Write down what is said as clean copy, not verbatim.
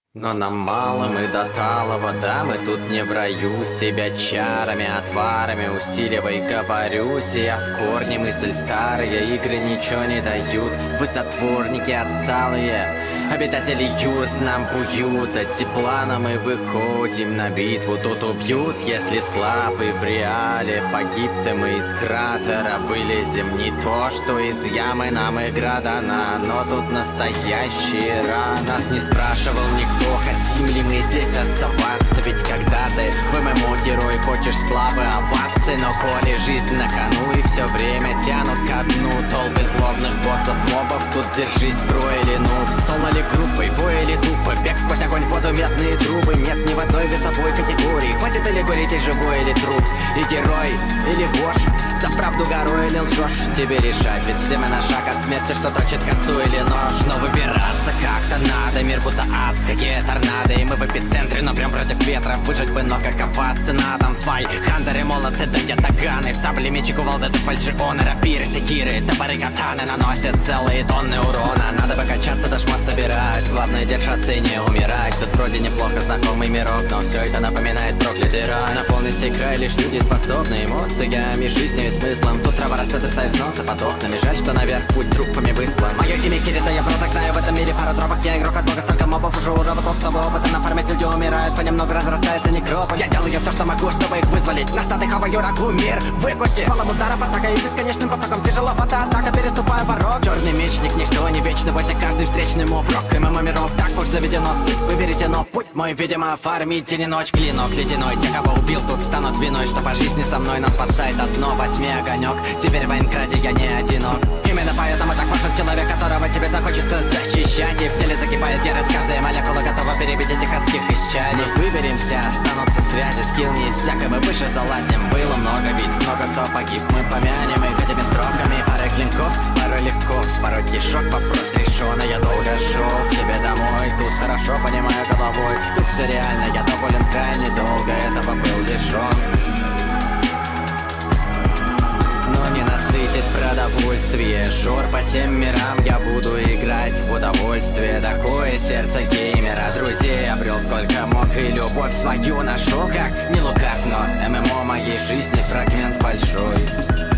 Но нам мало, мы до талого, да, мы тут не в раю. Себя чарами, отварами усиливай, говорюсь. Я в корне, мысль старые, игры ничего не дают. Вы затворники отсталые, обитатели юрт нам буют. От тепла мы выходим на битву, тут убьют, если слабый в реале. Погиб-то мы из кратера вылезем, не то что из ямы нам игра дана. Но тут настоящий ран, нас не спрашивал никто, хотим ли мы здесь оставаться. Ведь когда ты в ММО герой, хочешь славы, овации. Но коли жизнь на кону и все время тянут ко дну толпы злобных боссов, мобов, тут держись, бро или нуб. Соло ли группой, бой или тупо, бег сквозь огонь, воду, медные трубы. Нет ни в одной весовой категории, хватит или гореть, и живой или труп. И герой, или вошь, за правду горой или лжешь, тебе решать. Ведь все мы на шаг от смерти, что точит косу или нож. Но выбираться как-то надо, мир будто адское торнадо. И мы в эпицентре, но прям против ветра. Выжить бы, но какова цена там твой хандеры, молоты, да ятаганы, сабли, мечи, кувалды, да фальшионы, рапиры, секиры, топоры, катаны наносят целые тонны урона. Надо бы качаться, да шмат собирать, главное держаться и не умирать. Тут вроде неплохо знакомый мирок, но все это напоминает проклятый рай. Наполнить сей край лишь люди способны эмоциями, жизнью и смыслом. Тут трава растет и стоит солнце под окнами. Жаль, что наверх путь трупами выслан. Мое имя Кирита, я так знаю в этом мире пару дробок. Я игрок от бога, столько мобов уже уработал, чтобы опыта нафармить. Люди умирают, понемногу разрастается некрополь. Я делаю все, что могу, чтобы их вызволить. На статы хаваю рагу, мир выкуси. Валом ударов, атака и бесконечным потоком тяжеловата атака, переступаю порог. Черный мечник, ничто не вечно, бойся каждый встречный моб. Рок ММО миров, так уж заведено, суть выберите, но путь мой, видимо, фармить день и ночь. Клинок ледяной, те, кого убил, тут станут виной. Что по жизни со мной нас спасает одно, во тьме огонек. Теперь в Айнкраде я не одинок. Именно поэтому так важен человек, которого тебе захочется защищать. И в теле закипает ярость, каждая молекула готова перебить этих адских исчадий. Мы выберемся, останутся связи, скилл не иссяк, и мы выше залазим. Было много битв, много кто погиб, мы помянем их этими строками. Пара клинков, пара легко вспороть кишок, вопрос решен. Я долго шел к себе домой, тут хорошо понимаю головой. Тут все реально, я доволен крайне долго, этого был лишен. Но не насытит продовольствие. Жор по тем мирам, я буду играть в удовольствие. Такое сердце геймера, друзей обрел сколько мог, и любовь свою нашел. Как не лукав, но ММО моей жизни фрагмент большой.